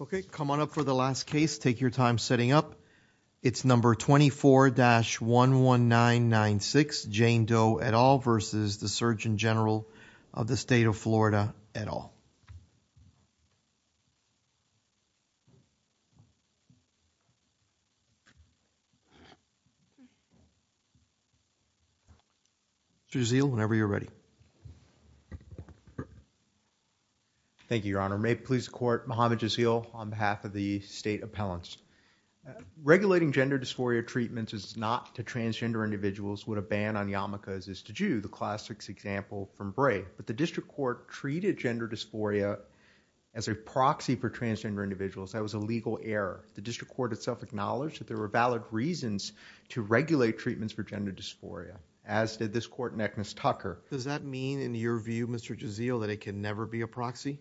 Okay, come on up for the last case. Take your time setting up. It's number 24-11996, Jane Doe et al. Versus the Surgeon General of the State of Florida et al. Mr. Jazeel, whenever you're ready. Thank you, Your Honor. May it please the Court, Mohammed Jazeel on behalf of the state appellants. Regulating gender dysphoria treatments is not to transgender individuals what a ban on yarmulkes is to Jew, the classic example from Bray. But the district court treated gender dysphoria as a proxy for transgender individuals. That was a legal error. The district court itself acknowledged that there were valid reasons to regulate treatments for gender dysphoria, as did this court in Eknes Tucker. Does that mean, in your view, Mr. Jazeel, that it can never be a proxy?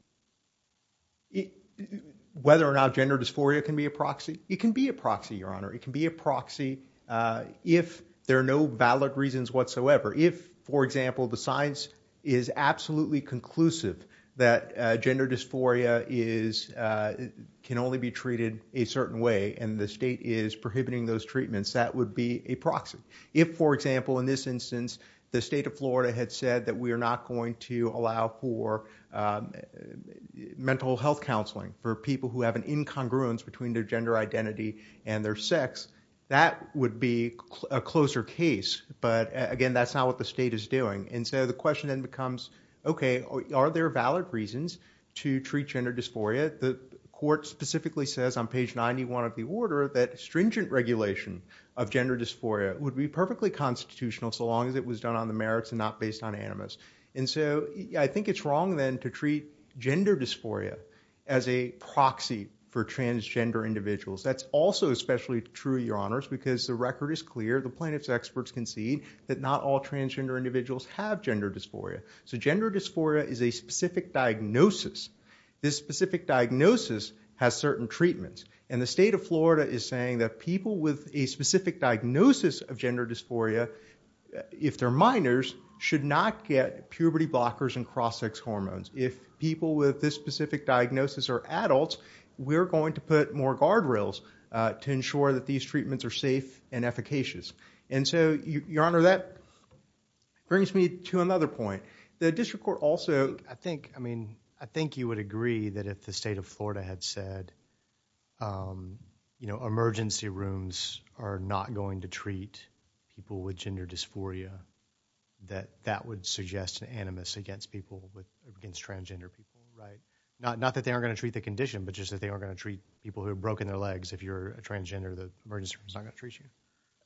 Whether or not gender dysphoria can be a proxy? It can be a proxy, Your Honor. It can be a proxy if there are no valid reasons whatsoever. If, for example, the science is absolutely conclusive that gender dysphoria can only be treated a certain way and the state is prohibiting those treatments, that would be a proxy. If, for example, in this instance, the state of Florida had said that we are not going to allow for mental health counseling for people who have an incongruence between their gender identity and their sex, that would be a closer case. But again, that's not what the state is doing. And so the question then becomes, okay, are there valid reasons to treat gender dysphoria? The court specifically says on page 91 of the order that stringent regulation of gender dysphoria would be perfectly constitutional so long as it was done on the merits and not based on animus. And so I think it's wrong then to treat gender dysphoria as a proxy for transgender individuals. That's also especially true, Your Honors, because the record is clear. The plaintiff's experts concede that not all transgender individuals have gender dysphoria. So gender dysphoria is a specific diagnosis. This specific diagnosis has certain treatments. And the state of Florida is saying that people with a specific diagnosis of gender dysphoria, if they're minors, should not get puberty blockers and cross-sex hormones. If people with this specific diagnosis are adults, we're going to put more guardrails to ensure that these treatments are safe and efficacious. And so, Your Honor, that brings me to another point. The district court also... I think you would agree that if the state of Florida had said, emergency rooms are not going to treat people with gender dysphoria, that would suggest an animus against transgender people, right? Not that they aren't going to treat the condition, but just that they aren't going to treat people who have broken their legs. If you're a transgender, the emergency room is not going to treat you.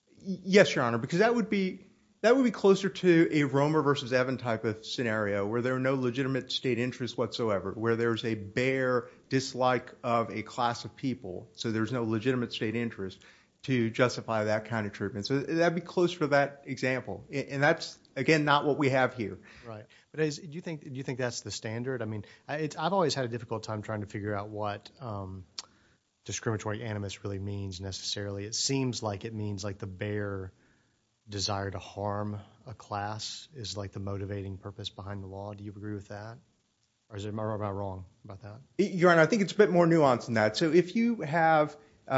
Yes, Your Honor, because that would be closer to a Romer versus Evan type of scenario where there are no legitimate state interests whatsoever, where there's a bare dislike of a class of people, so there's no legitimate state interest to justify that kind of treatment. So that'd be closer to that example. And that's, again, not what we have here. Right. But do you think that's the standard? I mean, I've always had a difficult time trying to figure out what discriminatory animus really means necessarily. It seems like it means like the bare desire to harm a class is like the motivating purpose behind the law. Do you agree with that? Or am I wrong about that? Your Honor, I think it's a bit more nuanced than that. So if you have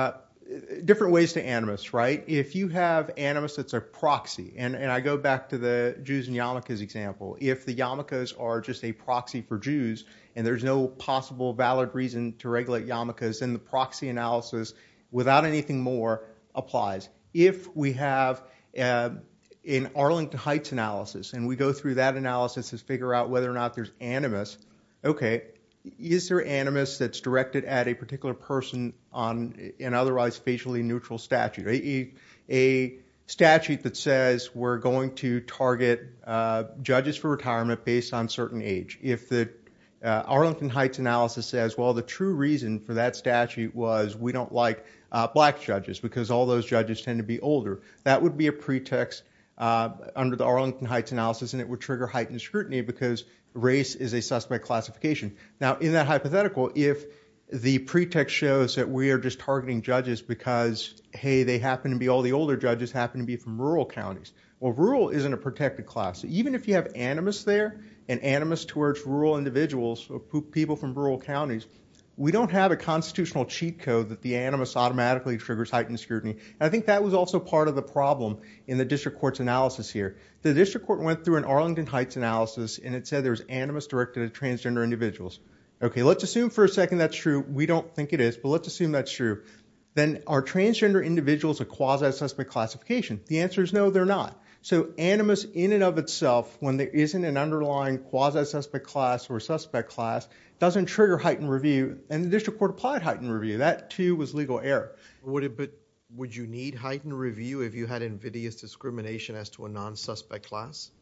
different ways to animus, right? If you have animus that's a proxy, and I go back to the Jews and yarmulkes example, if the yarmulkes are just a proxy for Jews and there's no possible valid reason to regulate yarmulkes, then the proxy analysis, without anything more, applies. If we have an Arlington Heights analysis and we go through that analysis to figure out whether or not there's animus, okay, is there animus that's directed at a particular person on an otherwise facially neutral statute? A statute that says we're going to target judges for retirement based on certain age. If the Arlington Heights analysis says, well, the true reason for that statute was we don't like black judges because all those judges tend to be older, that would be a pretext under the Arlington Heights analysis, and it would trigger heightened scrutiny because race is a suspect classification. Now, in that hypothetical, if the pretext shows that we are just targeting judges because, hey, they happen to be, all the older judges happen to be from rural counties. Well, rural isn't a protected class. So even if you have animus there, and animus towards rural individuals or people from rural counties, We don't have a constitutional cheat code that the animus automatically triggers heightened scrutiny. And I think that was also part of the problem in the district court's analysis here. The district court went through an Arlington Heights analysis, and it said there was animus directed at transgender individuals. Okay, let's assume for a second that's true. We don't think it is, but let's assume that's true. Then are transgender individuals a quasi-suspect classification? The answer is no, they're not. So animus in and of itself, when there isn't an underlying quasi-suspect class or suspect class, doesn't trigger heightened review, and the district court applied heightened review. That, too, was legal error. Would you need heightened review if you had invidious discrimination as to a non-suspect class?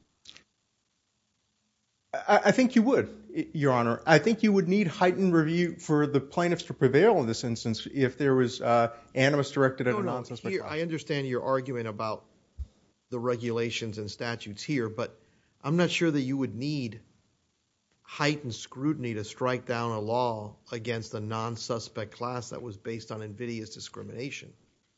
I think you would, Your Honor. I think you would need heightened review for the plaintiffs to prevail in this instance if there was animus directed at a non-suspect class. I understand your argument about the regulations and statutes here, but I'm not sure that you would need heightened scrutiny to strike down a law against a non-suspect class that was based on invidious discrimination.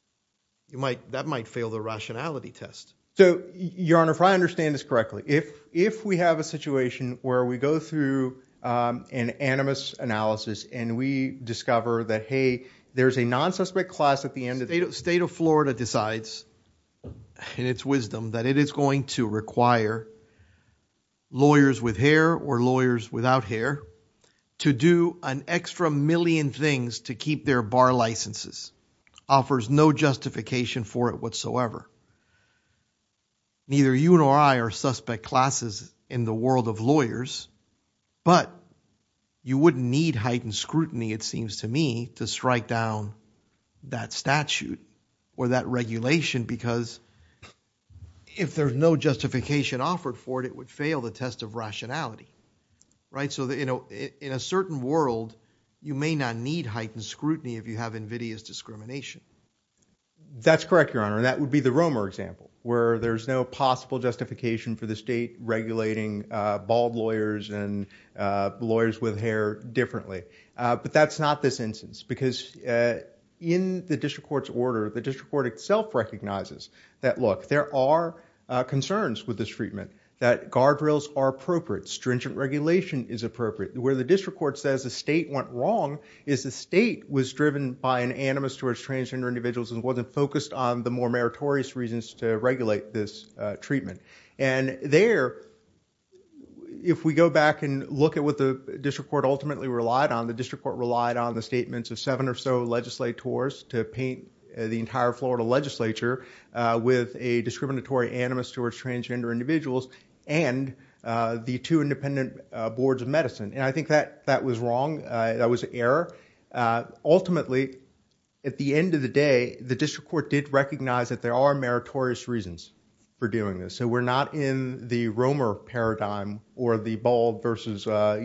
That might fail the rationality test. So, Your Honor, if I understand this correctly, if we have a situation where we go through an animus analysis and we discover that, hey, there's a non-suspect class at the end of the state of Florida decides in its wisdom that it is going to require lawyers with hair or lawyers without hair to do an extra million things to keep their bar licenses. Offers no justification for it whatsoever. Neither you nor I are suspect classes in the world of lawyers, but you wouldn't need heightened scrutiny, it seems to me, to strike down that statute or that regulation, because if there's no justification offered for it, it would fail the test of rationality, right? So, in a certain world, you may not need heightened scrutiny if you have invidious discrimination. That's correct, Your Honor, and that would be the Romer example, where there's no possible justification for the state regulating bald lawyers and lawyers with hair differently. But that's not this instance, because in the district court's order, the district court itself recognizes that, look, there are concerns with this treatment, that guardrails are appropriate, stringent regulation is appropriate. Where the district court says the state went wrong is the state was driven by an animus towards transgender individuals and wasn't focused on the more meritorious reasons to regulate this treatment. And there, if we go back and look at what the district court ultimately relied on, the district court relied on the statements of 7 or so legislators to paint the entire Florida legislature with a discriminatory animus towards transgender individuals and the 2 independent boards of medicine. And I think that was wrong. That was error. Ultimately, at the end of the day, the district court did recognize that there are meritorious reasons for doing this. So we're not in the Romer paradigm or the bald versus,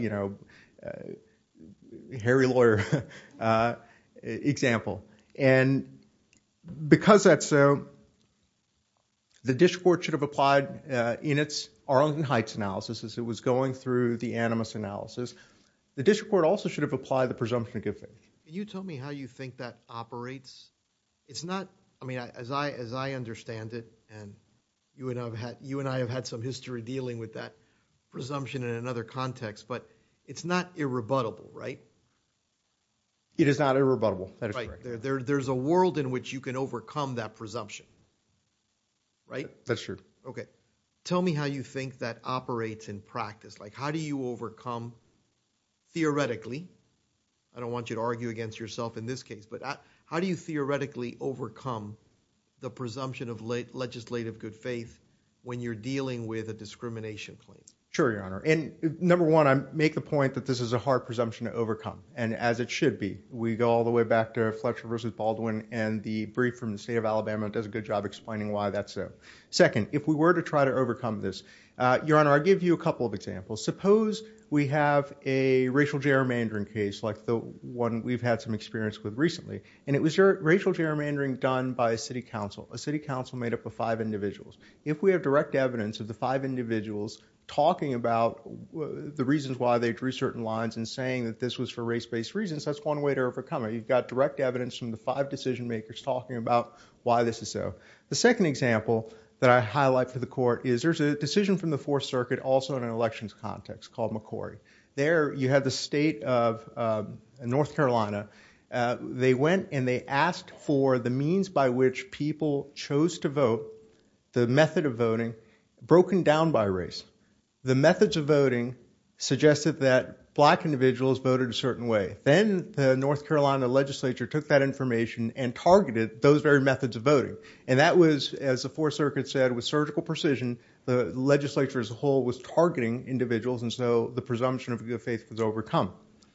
hairy lawyer example. And because that's so, the district court should have applied in its Arlington Heights analysis as it was going through the animus analysis. The district court also should have applied the presumption of good faith. Can you tell me how you think that operates? It's not, I mean, as I understand it, and you and I have had some history dealing with that presumption in another context, but it's not irrebuttable, right? It is not irrebuttable. That is correct. There's a world in which you can overcome that presumption, right? That's true. Okay. Tell me how you think that operates in practice. Like, how do you overcome, theoretically, I don't want you to argue against yourself in this case, but how do you theoretically overcome the presumption of legislative good faith when you're dealing with a discrimination claim? Sure, Your Honor. And number one, I make the point that this is a hard presumption to overcome, and as it should be. We go all the way back to Fletcher versus Baldwin, and the brief from the state of Alabama does a good job explaining why that's so. Second, if we were to try to overcome this, Your Honor, I'll give you a couple of examples. Suppose we have a racial gerrymandering case like the one we've had some experience with recently, and it was racial gerrymandering done by a city council made up of 5 individuals. If we have direct evidence of the 5 individuals talking about the reasons why they drew certain lines and saying that this was for race-based reasons, that's one way to overcome it. You've got direct evidence from the 5 decision makers talking about why this is so. The second example that I highlight for the court is there's a decision from the Fourth Circuit also in an elections context called McCory. There you had the state of North Carolina. They went and they asked for the means by which people chose to vote, the method of voting, broken down by race. The methods of voting suggested that black individuals voted a certain way. Then the North Carolina legislature took that information and targeted those very methods of voting. And that was, as the Fourth Circuit said, with surgical precision. The legislature as a whole was targeting individuals, and so the presumption of good faith was overcome.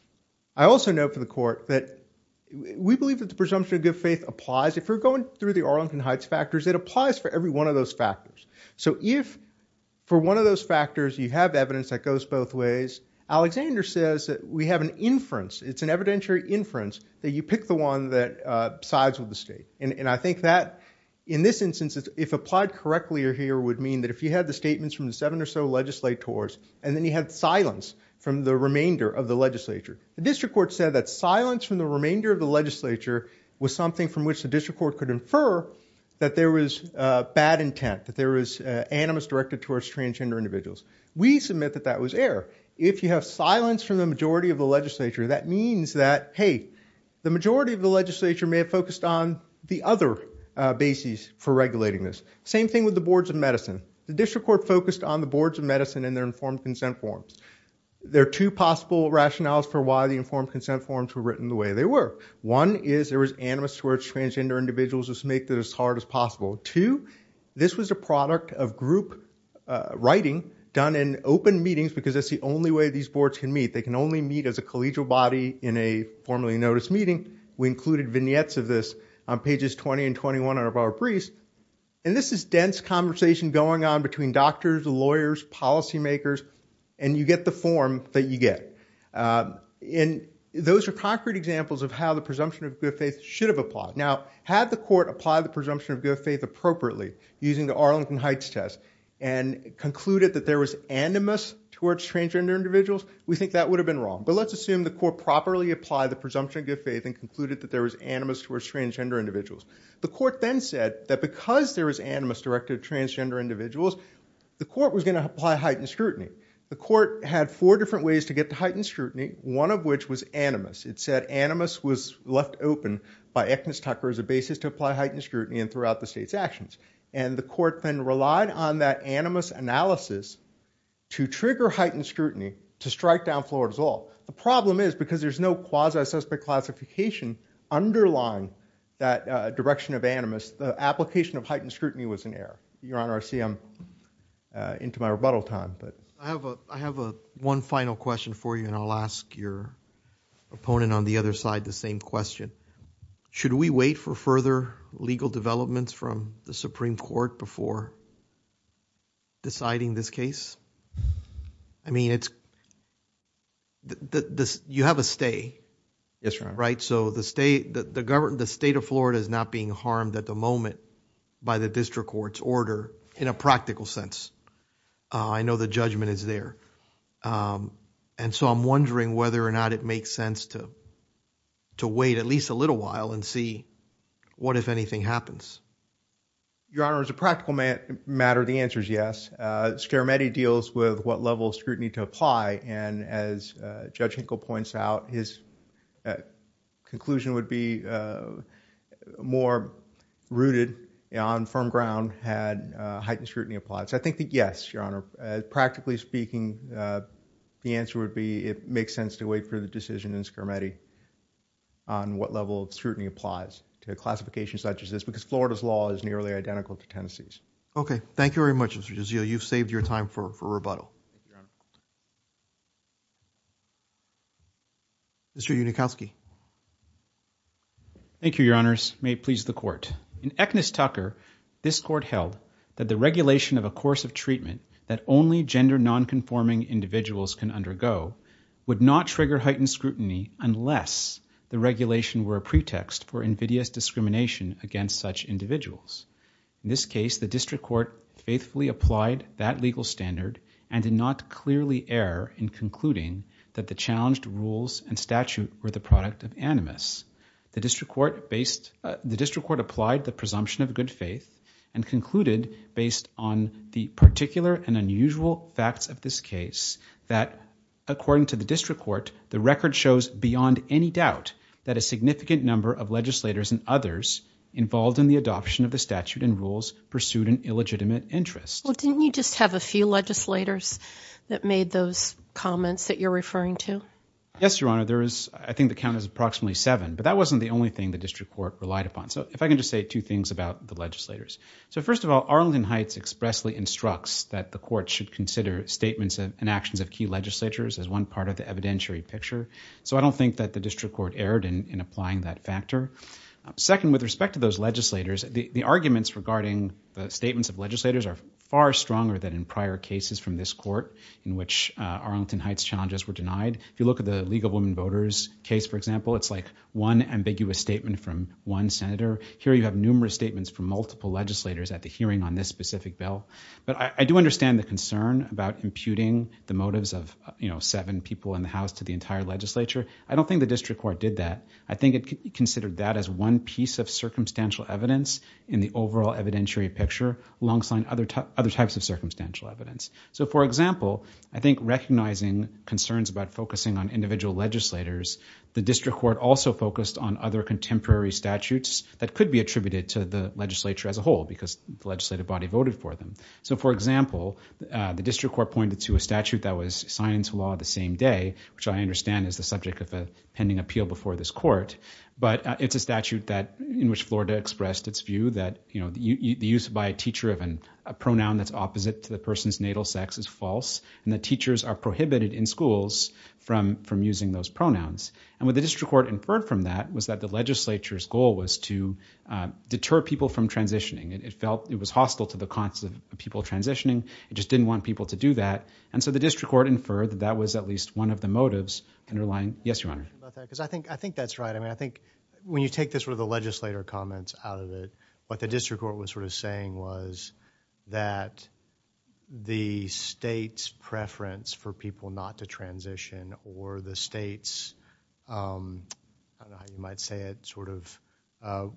I also note for the court that we believe that the presumption of good faith applies. If you're going through the Arlington Heights factors, it applies for every one of those factors. So if for one of those factors you have evidence that goes both ways, Alexander says that we have an inference. It's an evidentiary inference that you pick the one that sides with the state. And I think that in this instance, if applied correctly here, would mean that if you had the statements from the 7 or so legislators and then you had silence from the remainder of the legislature, the district court said that silence from the remainder of the legislature was something from which the district court could infer that there was bad intent, that there was animus directed towards transgender individuals. We submit that that was error. If you have silence from the majority of the legislature, that means that, hey, the majority of the legislature may have focused on the other bases for regulating this. Same thing with the boards of medicine. The district court focused on the boards of medicine and their informed consent forms. There are two possible rationales for why the informed consent forms were written the way they were. One is there was animus towards transgender individuals to make it as hard as possible. Two, this was a product of group writing done in open meetings because that's the only way these boards can meet. They can only meet as a collegial body in a formally noticed meeting. We included vignettes of this on pages 20 and 21 of our briefs. And this is dense conversation going on between doctors, lawyers, policymakers, and you get the form that you get. And those are concrete examples of how the presumption of good faith should have applied. Now, had the court applied the presumption of good faith appropriately using the Arlington Heights test and concluded that there was animus towards transgender individuals, we think that would have been wrong. But let's assume the court properly applied the presumption of good faith and concluded that there was animus towards transgender individuals. The court then said that because there was animus directed to transgender individuals, the court was going to apply heightened scrutiny. The court had 4 different ways to get to heightened scrutiny, one of which was animus. It said animus was left open by Eknes Tucker as a basis to apply heightened scrutiny and throughout the state's actions. And the court then relied on that animus analysis to trigger heightened scrutiny to strike down Florida's law. The problem is because there's no quasi-suspect classification underlying that direction of animus, the application of heightened scrutiny was an error. Your Honor, I see I'm into my rebuttal time, but I have one final question for you, and I'll ask your opponent on the other side the same question. Should we wait for further legal developments from the Supreme Court before deciding this case? I mean, it's you have a stay. Yes, Your Honor. Right. So the state of Florida is not being harmed at the moment by the district court's order in a practical sense. I know the judgment is there. And so I'm wondering whether or not it makes sense to wait at least a little while and see what, if anything, happens. Your Honor, as a practical matter, the answer is yes. Scarametti deals with what level of scrutiny to apply, and as Judge Hinkle points out, his conclusion would be more rooted on firm ground had heightened scrutiny applied. So I think that yes, Your Honor, practically speaking, the answer would be it makes sense to wait for the decision in Scarametti on what level of scrutiny applies to a classification such as this, because Florida's law is nearly identical to Tennessee's. Okay. Thank you very much, Mr. Jazeel. You've saved your time for rebuttal. Thank you, Your Honor. Mr. Unikowski. Thank you, Your Honors. May it please the Court. In Eknes Tucker, this Court held that the regulation of a course of treatment that only gender nonconforming individuals can undergo would not trigger heightened scrutiny unless the regulation were a pretext for invidious discrimination against such individuals. In this case, the District Court faithfully applied that legal standard and did not clearly err in concluding that the challenged rules and statute were the product of animus. The District Court applied the presumption of good faith and concluded, based on the particular and unusual facts of this case, that according to the district court, the record shows beyond any doubt that a significant number of legislators and others involved in the adoption of the statute and rules pursued an illegitimate interest. Well, didn't you just have a few legislators that made those comments that you're referring to? Yes, Your Honor, I think the count is approximately 7, but that wasn't the only thing the district court relied upon. So if I can just say 2 things about the legislators. So first of all, Arlington Heights expressly instructs that the court should consider statements and actions of key legislators as one part of the evidentiary picture. So I don't think that the district court erred in applying that factor. Second, with respect to those legislators, the arguments regarding the statements of legislators are far stronger than in prior cases from this court in which Arlington Heights challenges were denied. If you look at the League of Women Voters case, for example, it's like one ambiguous statement from one senator. Here you have numerous statements from multiple legislators at the hearing on this specific bill. But I do understand the concern about imputing the motives of 7 people in the House to the entire legislature. I don't think the district court did that. I think it considered that as one piece of circumstantial evidence in the overall evidentiary picture alongside other types of circumstantial evidence. So, for example, I think recognizing concerns about focusing on individual legislators, the district court also focused on other contemporary statutes that could be attributed to the legislature as a whole because the legislative body voted for them. So, for example, the district court pointed to a statute that was signed into law the same day, which I understand is the subject of a pending appeal before this court. But it's a statute in which Florida expressed its view that the use by a teacher of a pronoun that's opposite to the person's natal sex is false, and that teachers are prohibited in schools from using those pronouns. And what the district court inferred from that was that the legislature's goal was to deter people from transitioning. It felt it was hostile to the concept of people transitioning. It just didn't want people to do that. And so the district court inferred that was at least one of the motives underlying. Yes, Your Honor. About that, because I think that's right. I mean, I think when you take this sort of the legislator comments out of it, what the district court was sort of saying was that the state's preference for people not to transition, or the state's, I don't know how you might say it, sort of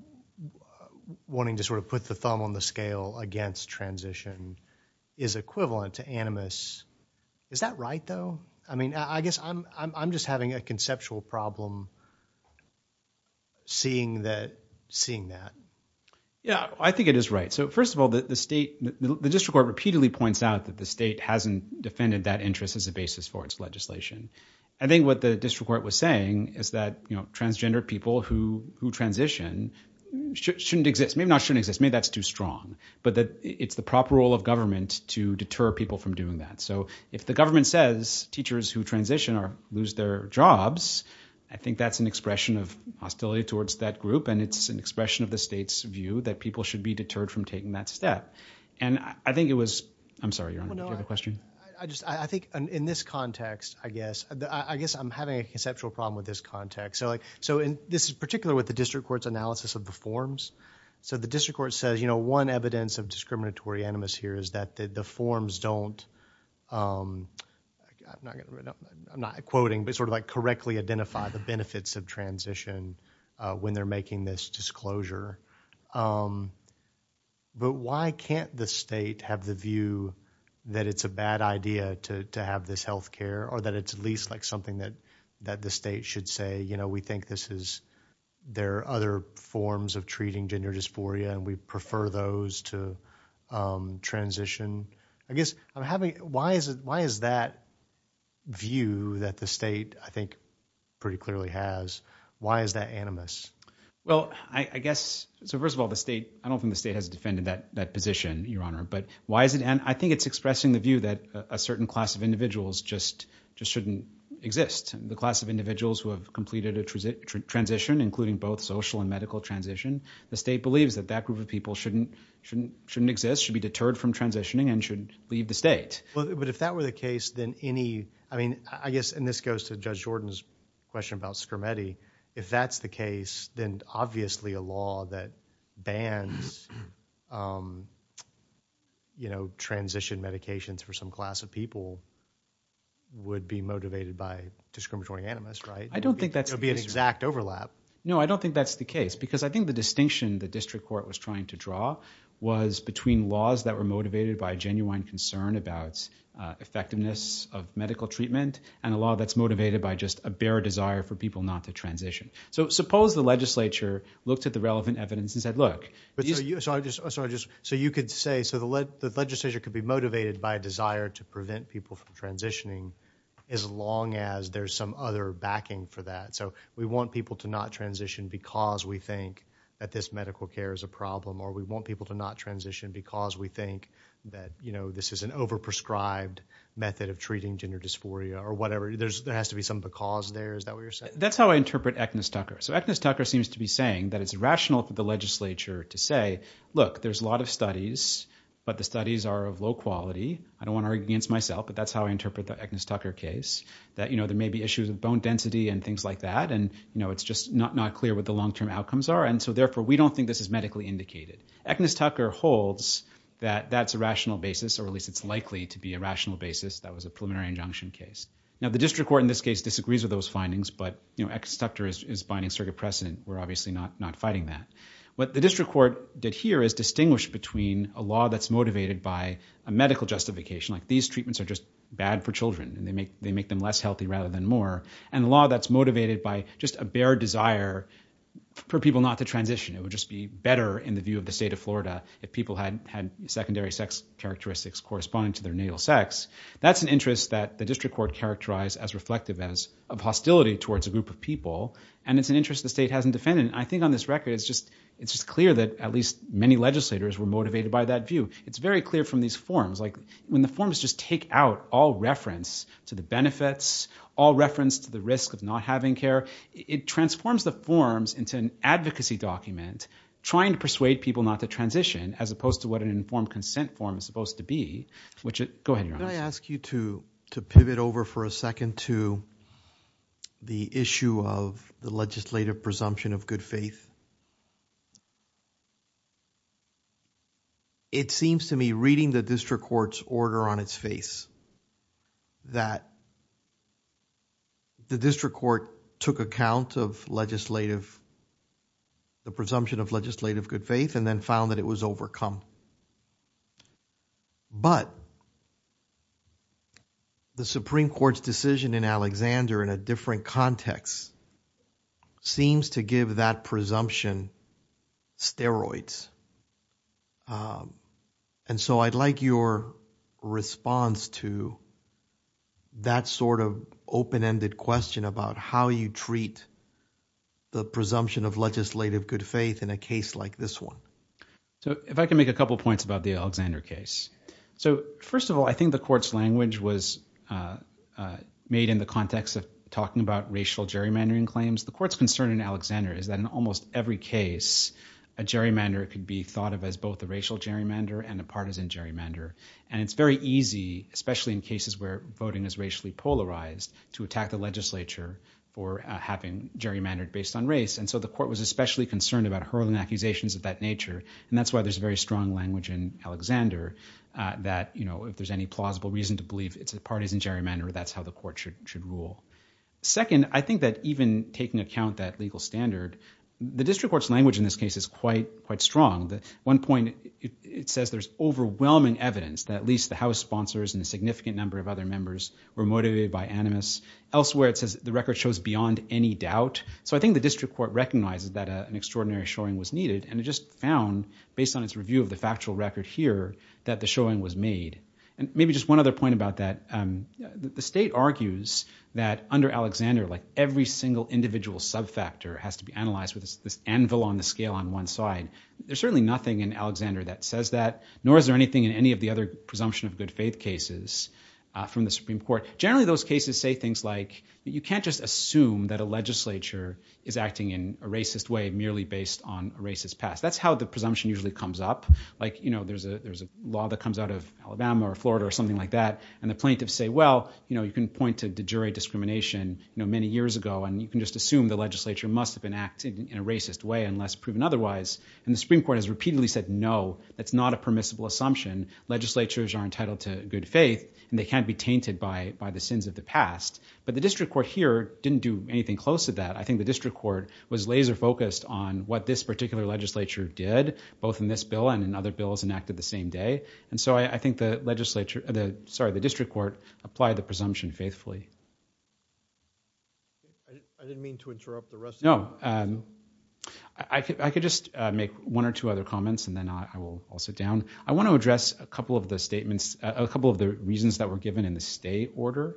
wanting to sort of put the thumb on the scale against transition is equivalent to animus. Is that right, though? I mean, I guess I'm just having a conceptual problem seeing that. Yeah, I think it is right. So first of all, the district court repeatedly points out that the state hasn't defended that interest as a basis for its legislation. I think what the district court was saying is that transgender people who transition shouldn't exist. Maybe not shouldn't exist. Maybe that's too strong. But that it's the proper role of government to deter people from doing that. So if the government says teachers who transition or lose their jobs, I think that's an expression of hostility towards that group, and it's an expression of the state's view that people should be deterred from taking that step. And I think it was – I'm sorry, Your Honor. Did you have a question? I think in this context, I guess I'm having a conceptual problem with this context. This is particular with the district court's analysis of the forms. So the district court says, one evidence of discriminatory animus here is that the forms don't I'm not quoting, but sort of like correctly identify the benefits of transition when they're making this disclosure. But why can't the state have the view that it's a bad idea to have this health care, or that it's at least like something that the state should say, we think there are other forms of treating gender dysphoria and we prefer those to transition? I guess why is that view that the state, I think, pretty clearly has, why is that animus? Well, I guess, so first of all, I don't think the state has defended that position, Your Honor, but why is it, and I think it's expressing the view that a certain class of individuals just shouldn't exist. The class of individuals who have completed a transition, including both social and medical transition, the state believes that group of people shouldn't exist, should be deterred from transitioning, and should leave the state. Well, but if that were the case, then I guess, and this goes to Judge Jordan's question about Skermeti, if that's the case, then obviously a law that bans, transition medications for some class of people would be motivated by discriminatory animus, right? I don't think that's It would be an exact overlap. No, I don't think that's the case, because I think the distinction the district court was trying to draw was between laws that were motivated by a genuine concern about effectiveness of medical treatment and a law that's motivated by just a bare desire for people not to transition. So suppose the legislature looked at the relevant evidence and said, look. But so you could say, so the legislature could be motivated by a desire to prevent people from transitioning as long as there's some other backing for that. So we want people to not transition because we think that this medical care is a problem, or we want people to not transition because we think that, this is an overprescribed method of treating gender dysphoria or whatever. There has to be some because there. Is that what you're saying? That's how I interpret Eknes-Tucker. So Eknes-Tucker seems to be saying that it's rational for the legislature to say, look, there's a lot of studies, but the studies are of low quality. I don't want to argue against myself, but that's how I interpret the Eknes-Tucker case, that, there may be issues with bone density and things like that, and, it's just not clear what the long-term outcomes are, and so therefore we don't think this is medically indicated. Eknes-Tucker holds that that's a rational basis, or at least it's likely to be a rational basis. That was a preliminary injunction case. Now, the district court in this case disagrees with those findings, but, Eknes-Tucker is binding circuit precedent. We're obviously not fighting that. What the district court did here is distinguish between a law that's motivated by a medical justification, like these treatments are just bad for children and they make them less healthy rather than more, and a law that's motivated by just a bare desire for people not to transition. It would just be better in the view of the state of Florida if people had secondary sex characteristics corresponding to their natal sex. That's an interest that the district court characterized as reflective of hostility towards a group of people, and it's an interest the state hasn't defended. And I think on this record, it's just clear that at least many legislators were motivated by that view. It's very clear from these forms, like when the forms just take out all reference to the benefits, all reference to the risk of not having care, it transforms the forms into an advocacy document trying to persuade people not to transition, as opposed to what an informed consent form is supposed to be. Go ahead, Your Honor. Could I ask you to pivot over for a second to the issue of the legislative presumption of good faith? It seems to me, reading the district court's order on its face, that the district court took account of the presumption of legislative good faith, and then found that it was overcome. But the Supreme Court's decision in Alexander, in a different context, seems to give that presumption steroids. And so I'd like your response to that sort of open-ended question about how you treat the presumption of legislative good faith in a case like this one. So if I can make a couple points about the Alexander case. So first of all, I think the court's language was made in the context of talking about racial gerrymandering claims. The court's concern in Alexander is that in almost every case, a gerrymander could be thought of as both a racial gerrymander and a partisan gerrymander. And it's very easy, especially in cases where voting is racially polarized, to attack the legislature for having gerrymandered based on race. And so the court was especially concerned about hurling accusations of that nature. And that's why there's very strong language in Alexander that, if there's any plausible reason to believe it's a partisan gerrymander, that's how the court should rule. Second, I think that even taking account that legal standard, the district court's language in this case is quite strong. At one point, it says there's overwhelming evidence that at least the House sponsors and a significant number of other members were motivated by animus. Elsewhere, it says the record shows beyond any doubt. So I think the district court recognizes that an extraordinary showing was needed, and it just found, based on its review of the factual record here, that the showing was made. And maybe just one other point about that. The state argues that under Alexander, like every single individual subfactor has to be analyzed with this anvil on the scale on one side. There's certainly nothing in Alexander that says that, nor is there anything in any of the other presumption of good faith cases from the Supreme Court. Generally, those cases say things like, you can't just assume that a legislature is acting in a racist way merely based on a racist past. That's how the presumption usually comes up. Like, there's a law that comes out of Alabama or Florida or something like that, and the plaintiffs say, well, you can point to de jure discrimination, many years ago, and you can just assume the legislature must have been acting in a racist way unless proven otherwise. And the Supreme Court has repeatedly said, no, that's not a permissible assumption. Legislatures are entitled to good faith, and they can't can't be tainted by the sins of the past. But the district court here didn't do anything close to that. I think the district court was laser focused on what this particular legislature did, both in this bill and in other bills enacted the same day. And so I think the district court applied the presumption faithfully. I didn't mean to interrupt the rest of No. I could just make one or two other comments, and then I'll sit down. I want to address a couple of the statements, a couple of the reasons that were given in the stay order.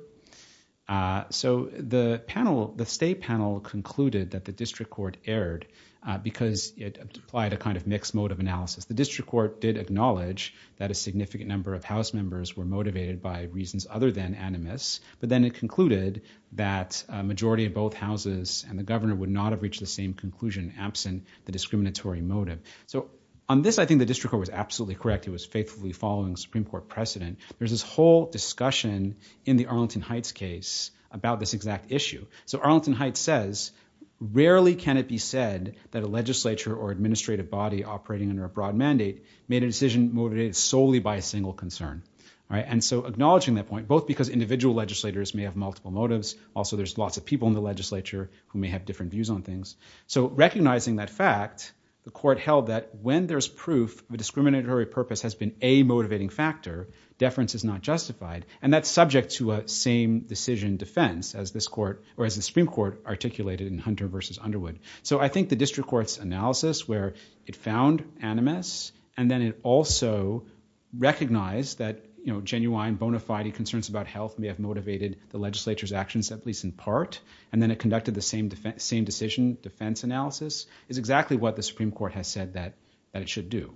So the stay panel concluded that the district court erred because it applied a kind of mixed mode of analysis. The district court did acknowledge that a significant number of House members were motivated by reasons other than animus, but then it concluded that a majority of both houses and the governor would not have reached the same conclusion absent the discriminatory motive. So on this, I think the district court was absolutely correct. It was faithfully following Supreme Court precedent. There's this whole discussion in the Arlington Heights case about this exact issue. So Arlington Heights says, rarely can it be said that a legislature or administrative body operating under a broad mandate made a decision motivated solely by a single concern. All right? And so acknowledging that point, both because individual legislators may have multiple motives, also there's lots of people in the legislature who may have different views on things. So recognizing that fact, the court held that when there's proof of a discriminatory purpose has been a motivating factor, deference is not justified. And that's subject to a same decision defense, as this court, or as the Supreme Court articulated in Hunter versus Underwood. So I think the district court's analysis, where it found animus, and then it also recognized that genuine bona fide concerns about health may have motivated the legislature's actions, at least in part, and then it conducted the same decision defense analysis, is exactly what the Supreme Court has said that it should do.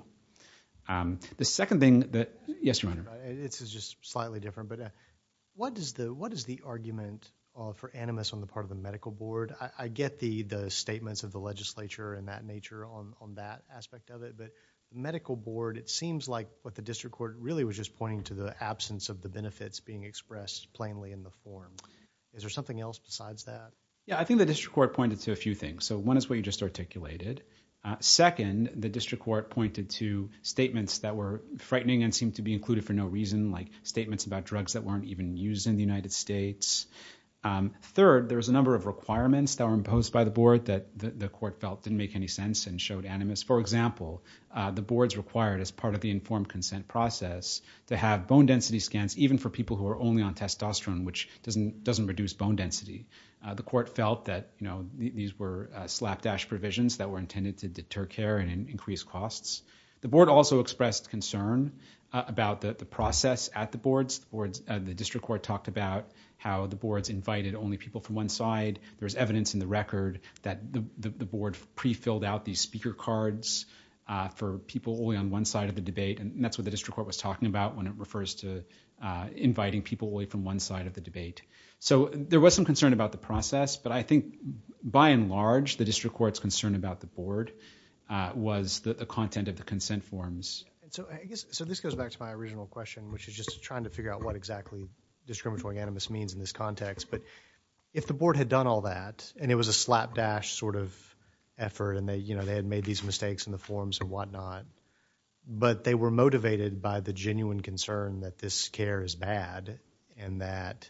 The second thing that, yes, Your Honor. It's just slightly different, but what is the argument for animus on the part of the medical board? I get the statements of the legislature and that nature on that aspect of it, but the medical board, it seems like what the district court really was just pointing to the absence of the benefits being expressed plainly in the form. Is there something else besides that? Yeah, I think the district court pointed to a few things. So one is what you just articulated. Second, the district court pointed to statements that were frightening and seemed to be included for no reason, like statements about drugs that weren't even used in the United States. Third, there was a number of requirements that were imposed by the board that the court felt didn't make any sense and showed animus. For example, the board's required as part of the informed consent process to have bone density scans, even for people who are only on testosterone, which doesn't reduce bone density. The court felt that these were slapdash provisions that were intended to deter care and increase costs. The board also expressed concern about the process at the boards. The district court talked about how the boards invited only people from one side. There was evidence in the record that the board pre-filled out these speaker cards for people only on one side of the debate, and that's what the district court was talking about when it refers to inviting people only from one side of the debate. So there was some concern about the process, but I think by and large, the district court's concern about the board was the content of the consent forms. And so this goes back to my original question, which is just trying to figure out what exactly discriminatory animus means in this context. But if the board had done all that and it was a slapdash sort of effort and they had made these mistakes in the forms and whatnot, but they were motivated by the genuine concern that this care is bad and that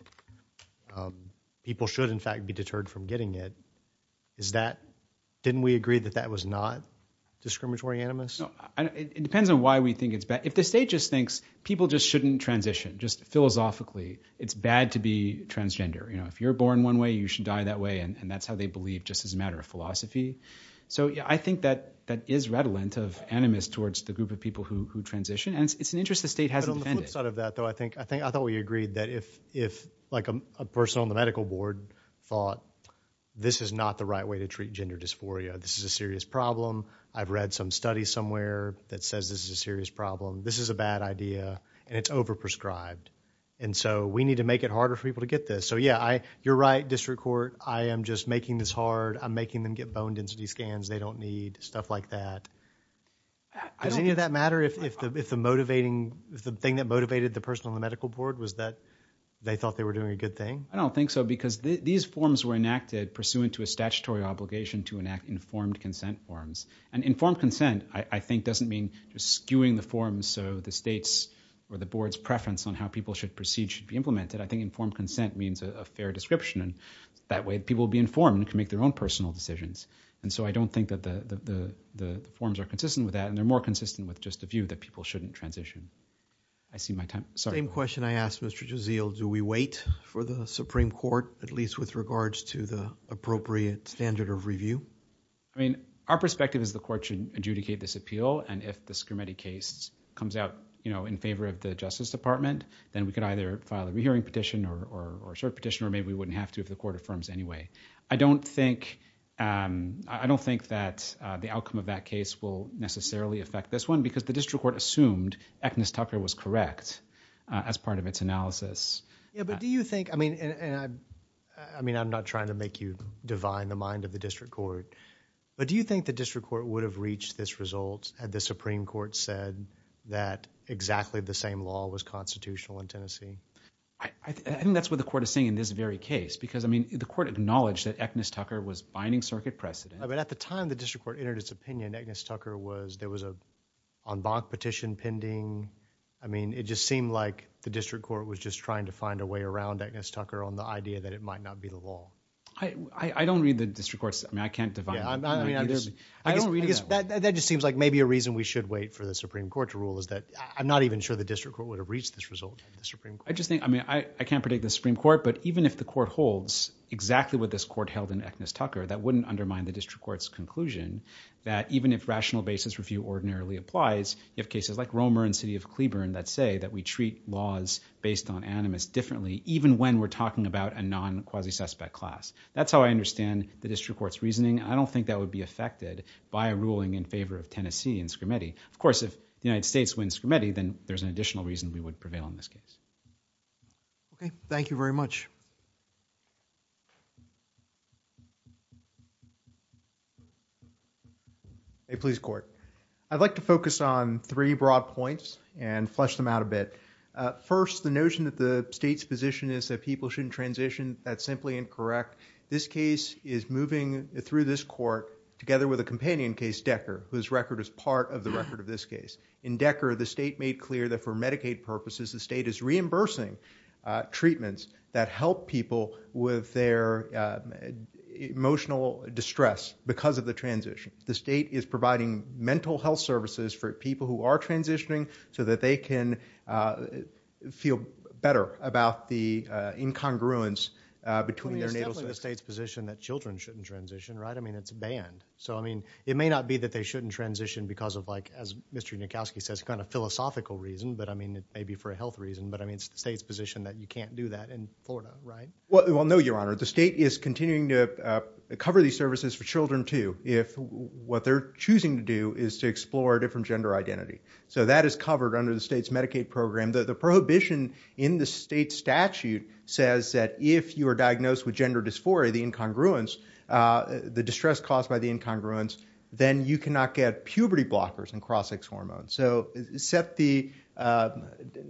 people should in fact be deterred from getting it, didn't we agree that was not discriminatory animus? No, it depends on why we think it's bad. If the state just thinks people just shouldn't transition, just philosophically, it's bad to be transgender. If you're born one way, you should die that way, and that's how they believe, just as a matter of philosophy. So yeah, I think that is redolent of animus towards the group of people who transition, and it's an interest the state hasn't defended. But on the flip side of that, though, I thought we agreed that if like a person on the medical board thought this is not the right way to treat gender dysphoria, this is a serious problem, I've read some study somewhere that says this is a serious problem, this is a bad idea, and it's overprescribed. And so we need to make it harder for people to get this. So yeah, you're right, district court, I am just making this hard. I'm making them get bone density scans they don't need, stuff like that. Does any of that matter if the thing that motivated the person on the medical board was that they thought they were doing a good thing? I don't think so, because these forms were enacted pursuant to a statutory obligation to enact informed consent forms. And informed consent, I think, doesn't mean just skewing the forms so the states or the board's preference on how people should proceed should be implemented. I think informed consent means a fair description, and that way people will be informed and can make their own personal decisions. And so I don't think that the forms are consistent with that, and they're more consistent with just a view that people shouldn't transition. I see my time. Sorry. Same question I asked Mr. Jazeel. Do we wait for the Supreme Court, at least with regards to the appropriate standard of review? I mean, our perspective is the court should adjudicate this appeal, and if the Scrimeti case comes out, in favor of the Justice Department, then we could either file a rehearing petition or cert petition, or maybe we wouldn't have to if the court affirms anyway. I don't think that the outcome of that case will necessarily affect this one, because the district court assumed Eknis Tucker was correct as part of its analysis. Yeah, but do you think? I mean, I'm not trying to make you divine the mind of the district court, but do you think the district court would have reached this result had the Supreme Court said that exactly the same law was constitutional in Tennessee? I think that's what the court is saying in this very case, because, I mean, the court acknowledged that Eknis Tucker was binding circuit precedent. But at the time the district court entered its opinion, Eknis Tucker there was a en banc petition pending. I mean, it just seemed like the district court was just trying to find a way around Eknis Tucker on the idea that it might not be the law. I don't read the district court's. I mean, I can't divine. Yeah, I don't read it that just seems like maybe a reason we should wait for the Supreme Court to rule is that I'm not even sure the district court would have reached this result in the Supreme Court. I just think, I can't predict the Supreme Court, but even if the court holds exactly what this court held in Eknis Tucker, that wouldn't undermine the district court's conclusion that even if rational basis review ordinarily applies, you have cases like Romer and City of Cleburne that say that we treat laws based on animus differently, even when we're talking about a non-quasi-suspect class. That's how I understand the district court's reasoning. I don't think that would be affected by a ruling in favor of Tennessee and Scrimeti. Of course, if the United States wins Scrimeti, then there's an additional reason we would prevail in this case. Okay, thank you very much. Hey, please, court. I'd like to focus on three broad points and flesh them out a bit. First, the notion that the state's position is that people shouldn't transition, that's simply incorrect. This case is moving through this court together with a companion case, Decker, whose record is part of the record of this case. In Decker, the state made clear that for Medicaid purposes, the state is reimbursing treatments that help people with their emotional distress because of the transition. The state is providing mental health services for people who are transitioning so that they can feel better about the incongruence between their natal sex. It's definitely the state's position that children shouldn't transition, right? I mean, it's banned. So, I mean, it may not be that they shouldn't transition because of, like, as Mr. Nikowski says, kind of philosophical reason, but, I mean, it may be for a health reason, but, I mean, it's the state's position that you can't do that in Florida, right? Well, no, Your Honor. The state is continuing to cover these services for children, too, if what they're choosing to do is to explore a different gender identity. So that is covered under the state's Medicaid program. The prohibition in the state statute says that if you are diagnosed with gender dysphoria, the incongruence, the distress caused by the incongruence, then you cannot get puberty blockers and cross-sex hormones. So set the... So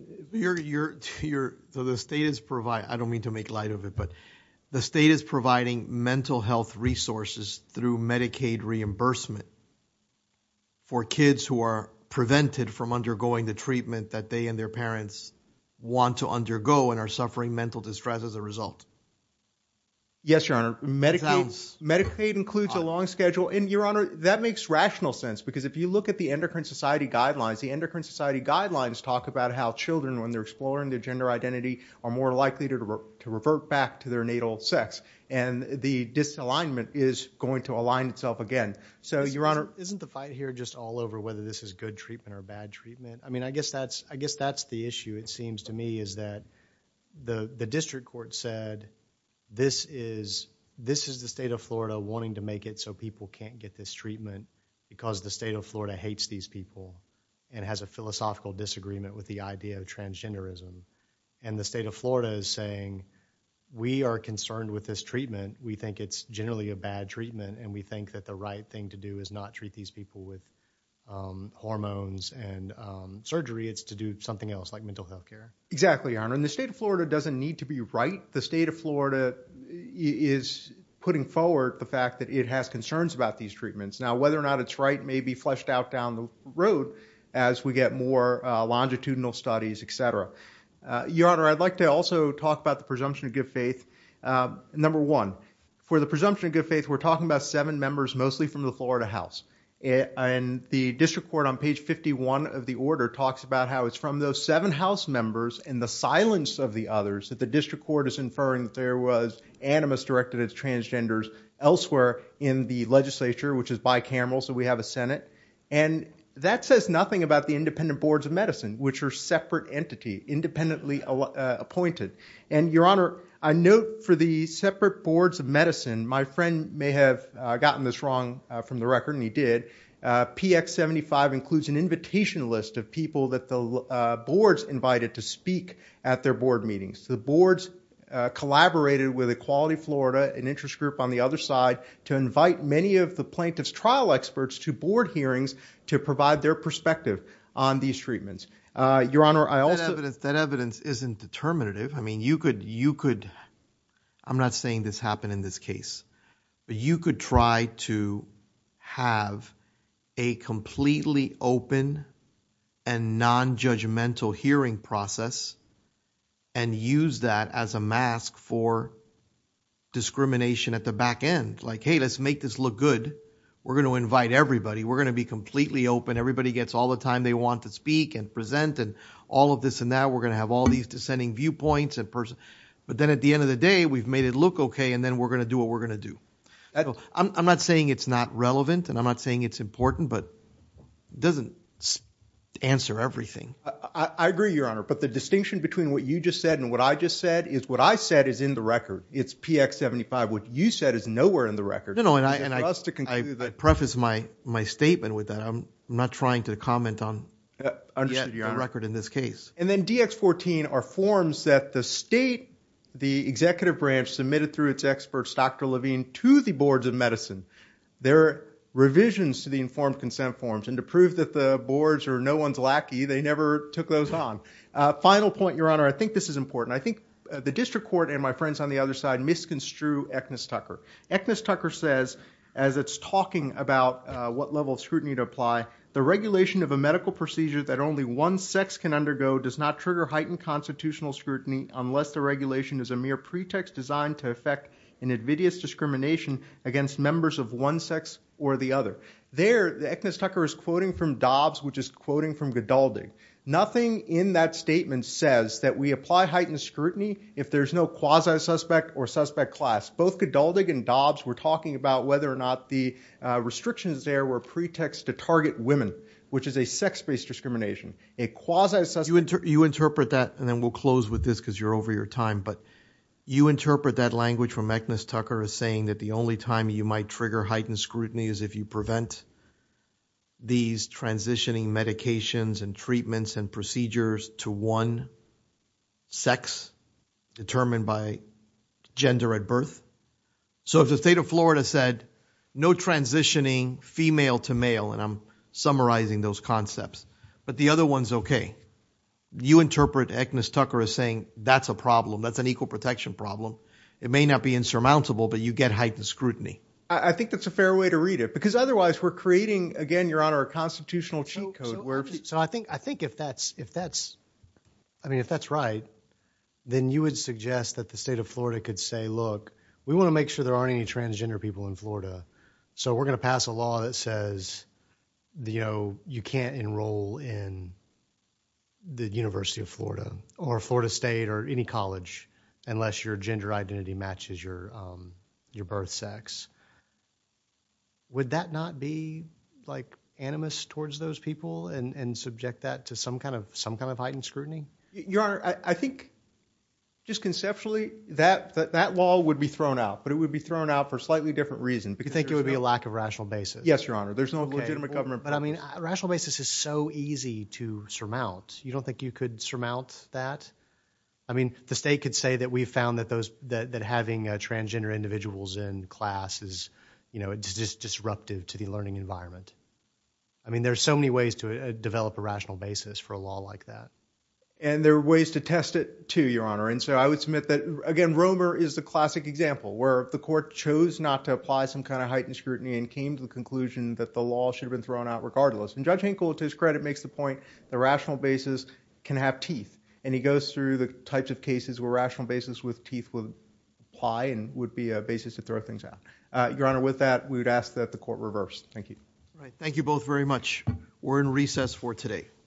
the state is providing, I don't mean to make light of it, but the state is providing mental health resources through Medicaid reimbursement for kids who are prevented from undergoing the treatment that they and their parents want to undergo and are suffering mental distress as a result. Yes, Your Honor. Medicaid includes a long schedule. And, Your Honor, that makes rational sense because if you look at the Endocrine Society guidelines, the Endocrine Society guidelines talk about how children, when they're exploring their gender identity, are more likely to revert back to their natal sex. And the disalignment is going to align itself again. So, Your Honor... Isn't the fight here just all over whether this is good treatment or bad treatment? I mean, I guess that's the issue, it seems to me, is that the district court said... This is the state of Florida wanting to make it so people can't get this treatment because the state of Florida hates these people and has a philosophical disagreement with the idea of transgenderism. And the state of Florida is saying, we are concerned with this treatment. We think it's generally a bad treatment, and we think that the right thing to do is not treat these people with hormones and surgery. It's to do something else like mental health care. Exactly, Your Honor. And the state of Florida doesn't need to be right. The state of Florida is putting forward the fact that it has concerns about these treatments. Now, whether or not it's right may be fleshed out down the road, as we get more longitudinal studies, et cetera. Your Honor, I'd like to also talk about the presumption of good faith. Number one, for the presumption of good faith, we're talking about 7 members, mostly from the Florida House. And the district court on page 51 of the order talks about how it's from those 7 House members and the silence of the others that the district court is inferring that there was animus directed at transgenders elsewhere in the legislature, which is bicameral, so we have a Senate. And that says nothing about the independent boards of medicine, which are separate entity, independently appointed. And, Your Honor, I note for the separate boards of medicine, my friend may have gotten this wrong from the record, and he did. PX 75 includes an invitation list of people that the boards invited to speak at their board meetings. The boards collaborated with Equality Florida, an interest group on the other side, to invite many of the plaintiffs' trial experts to board hearings to provide their perspective on these treatments. Your Honor, I also... That evidence isn't determinative. I mean, you could, I'm not saying this happened in this case, but you could try to have a completely open and non-judgmental hearing process and use that as a mask for discrimination at the back end. Like, hey, let's make this look good. We're going to invite everybody. We're going to be completely open. Everybody gets all the time they want to speak and present and all of this and that. We're going to have all these dissenting viewpoints and but then at the end of the day, we've made it look okay, and then we're going to do what we're going to do. So I'm not saying it's not relevant, and I'm not saying it's important, but it doesn't answer everything. I agree, Your Honor, but the distinction between what you just said and what I just said is what I said is in the record. It's PX 75. What you said is nowhere in the record. No, and I preface my statement with that. I'm not trying to comment on the record in this case. And then DX14 are forms that the state, the executive branch, submitted through its experts, Dr. Levine, to the boards of medicine. They're revisions to the informed consent forms, and to prove that the boards are no one's lackey, they never took those on. Final point, Your Honor, I think this is important. I think the district court and my friends on the other side misconstrue Eknis Tucker. Eknis Tucker says, as it's talking about what level of scrutiny to apply, the regulation of a medical procedure that only one sex can undergo does not trigger heightened constitutional scrutiny unless the regulation is a mere pretext designed to effect an invidious discrimination against members of one sex or the other. There, the Eknis Tucker is quoting from Dobbs, which is quoting from Gedaldig. Nothing in that statement says that we apply heightened scrutiny if there's no quasi-suspect or suspect class. Both Gedaldig and Dobbs were talking about whether or not the restrictions there were pretext to target women, which is a sex-based discrimination. A quasi-suspect... You interpret that, and then we'll close with this because you're over your time, but you interpret that language from Eknis Tucker as saying that the only time you might trigger heightened scrutiny is if you prevent these transitioning medications and treatments and procedures to one sex determined by gender at birth. So if the state of Florida said no transitioning female to male, and I'm summarizing those concepts, but the other one's okay, you interpret Eknis Tucker as saying that's a problem, that's an equal protection problem. It may not be insurmountable, but you get heightened scrutiny. I think that's a fair way to read it, because otherwise we're creating, again, Your Honor, a constitutional cheat code. So I think if that's right, then you would suggest that the state of Florida could say, look, we want to make sure there aren't any transgender people in Florida, so we're going to pass a law that says, you can't enroll in the University of Florida or Florida State or any college unless your gender identity matches your birth sex. Would that not be like animus towards those people and subject that to some kind of heightened scrutiny? Your Honor, I think just conceptually that law would be thrown out, but it would be thrown out for a slightly different reason. You think it would be a lack of rational basis? Yes, Your Honor. There's no legitimate government purpose. But I mean, a rational basis is so easy to surmount. You don't think you could surmount that? I mean, the state could say that we've found that that having transgender individuals in class is, it's just disruptive to the learning environment. I mean, there's so many ways to develop a rational basis for a law like that. And there are ways to test it too, Your Honor. And so I would submit that, again, Romer is the classic example where the court chose not to apply some kind of heightened scrutiny and came to the conclusion that the law should have been thrown out regardless. And Judge Hinkle, to his credit, makes the point the rational basis can have teeth. And he goes through the types of cases where rational basis with teeth would apply and would be a basis to throw things out. Your Honor, with that, we would ask that the court reverse. Thank you. All right. Thank you both very much. We're in recess for today.